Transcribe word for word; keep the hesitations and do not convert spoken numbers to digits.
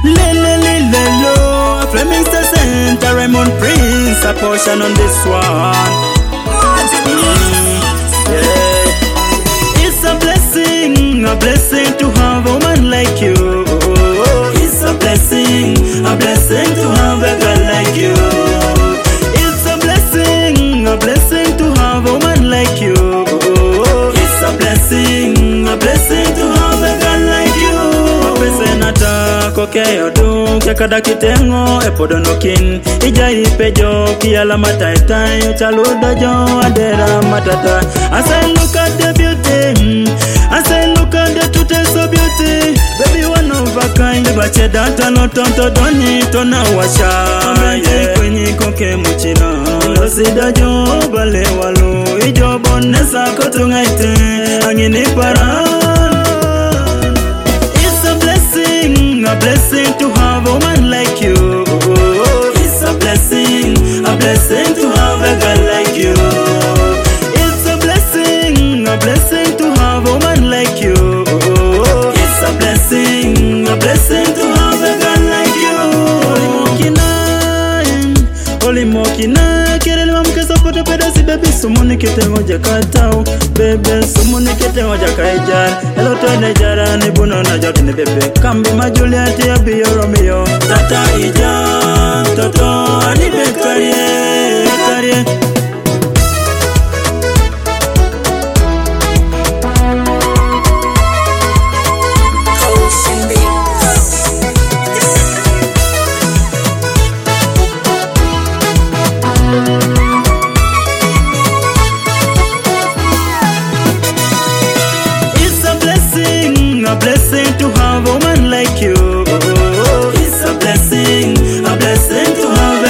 Lele lele lo, a Fleming Center, Raymond Prince, a portion on this one. Mm, yeah. It's a blessing, a blessing to have a woman like you. It's a blessing, a blessing to have a girl like you. It's a blessing, a blessing to have a woman like you. It's a blessing, a blessing to have a girl like you. Mapese nata kokeyo du kekada kitengo epodonokin ija ipejo kiala mataitai uchaludo jo adera matata. As I look at the beauty, as I look at the truth so beauty, baby one of a kind. Bache data no tonto doni tona washa yeah. Kwenye koke muchina Losida jo bale walu ijo bonesa kotungaite angini para. It's a blessing, a blessing to have a woman like you. It's a blessing, a blessing to have a girl like you. It's a blessing, a blessing to have a woman like you. It's a blessing, a blessing to have a girl like you. Holy mokina, kirele mkesa pote pedasi baby sumuni kete ngoja katao. Baby sumuni kete ngoja kaijar. Hello to nejara ni buno na joti ni bebe. Kambi majuliati ya biyo Romeo. Tata ija, toto anibe karie, karie. A blessing to have a woman like you. It's a blessing, a blessing to have